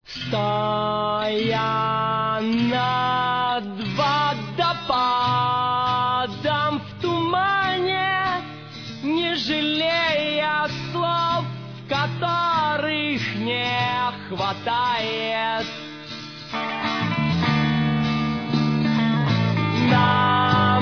Стоя над водопадом в тумане, не жалея слов, которых не хватает. На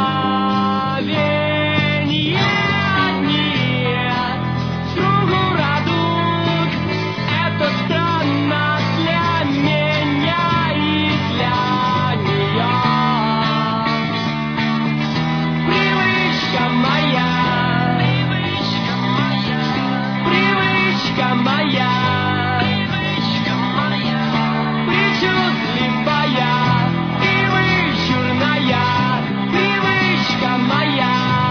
мгновенье одни кругу радуг. Это странно для меня и для нее. Привычка моя, привычка моя, причудливая и вычурная, привычка моя.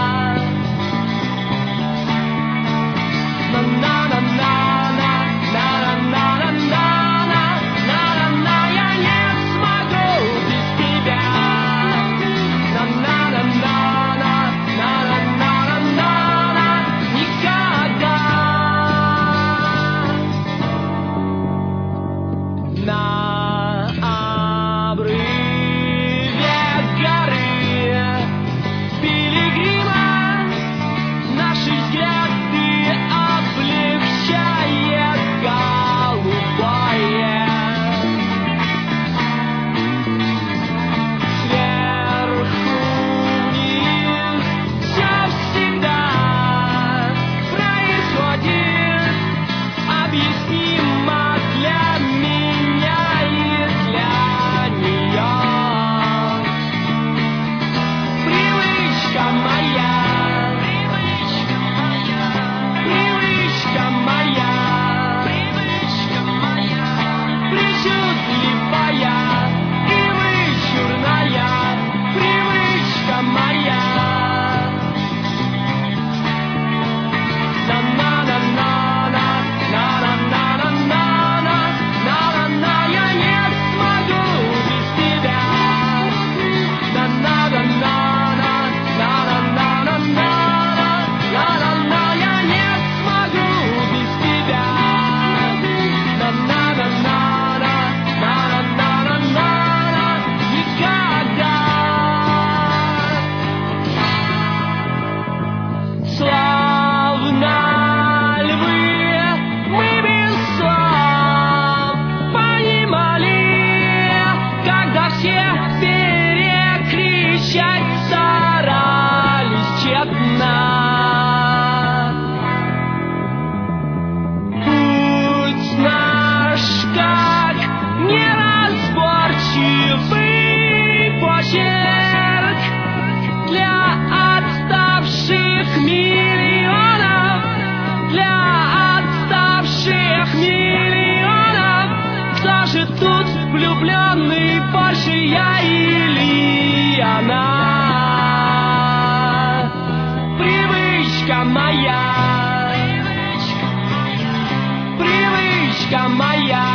На-на-на-на-на-на-на-на-на-на-на, я не смогу без тебя. На-на-на-на-на-на-на-на-на, никогда. На обрыве горы пилигрима наши взгляды облегчает голубое. Сверху вниз все всегда происходит объяснимо для меня и для нее. Привычка моя, привычка моя, причудливая и вычурная, привычка моя. На-на-на-на-на-на-на-на-на-на, я не смогу без тебя. На-на-на-на-на-на-на-на-на-на, я не смогу без тебя. На-на-на-на-на-на-на-на-на, никогда. Славно львы мы без слов понимали, когда все перекричать старались тщетно. Путь наш как неразборчивый почерк для отставших миллионов, для отставших миллионов. Кто же тут влюбленный, больше я или она? Привычка моя, привычка моя,